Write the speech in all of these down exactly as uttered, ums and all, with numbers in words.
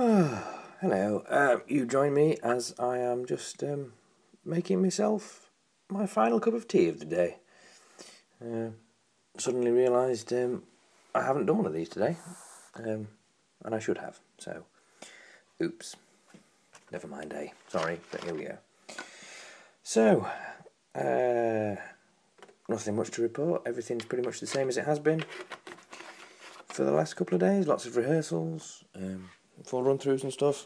Hello, uh, you join me as I am just um, making myself my final cup of tea of the day. Uh, suddenly realised um, I haven't done one of these today, um, and I should have, so oops, never mind, eh? Sorry, but here we go. So, uh, nothing much to report, everything's pretty much the same as it has been for the last couple of days, lots of rehearsals, um, full run-throughs and stuff.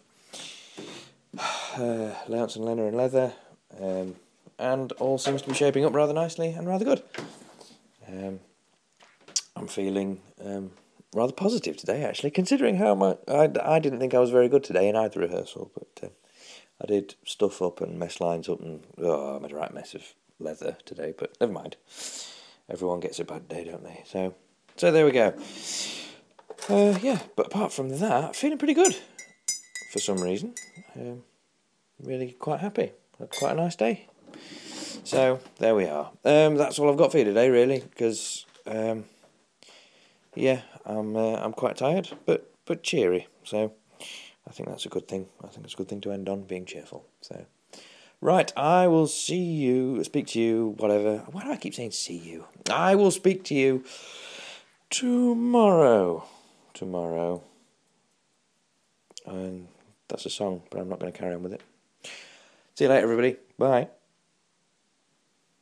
Uh, layouts and liner and leather, um, and all seems to be shaping up rather nicely and rather good. Um, I'm feeling um, rather positive today, actually, considering how much I, I didn't think I was very good today in either rehearsal, but uh, I did stuff up and mess lines up, and oh, I made a right mess of leather today, but never mind. Everyone gets a bad day, don't they? So, so there we go. Uh, yeah, but apart from that, feeling pretty good for some reason. Um, really quite happy. Had quite a nice day. So there we are. Um, that's all I've got for you today, really, because um, yeah, I'm uh, I'm quite tired, but but cheery. So I think that's a good thing. I think it's a good thing to end on, being cheerful. So right, I will see you, speak to you, whatever. Why do I keep saying see you? I will speak to you tomorrow. Tomorrow. And that's a song, but I'm not going to carry on with it. See you later, everybody. Bye.